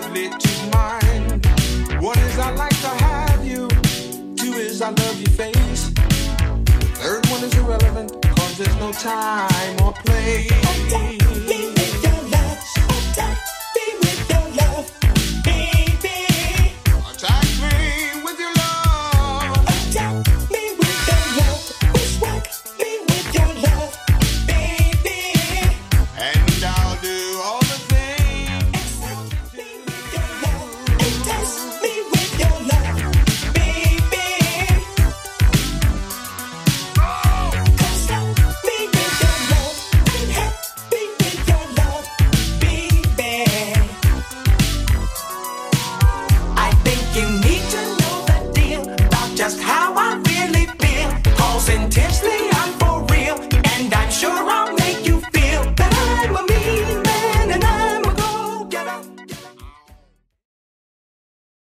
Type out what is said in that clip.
directly to mine. One is I like to have you. Two is I love your face. The third one is irrelevant, cause there's no time or place. Attack me with your love. Attack me with your love, baby. Attack me with your love. Attack me with your love. Bushwhack me with your love, baby. And I'll do all the things. Excite me with your love. Entice me with your love, baby. Console me with your love. I'm happy with your love, baby. I think you need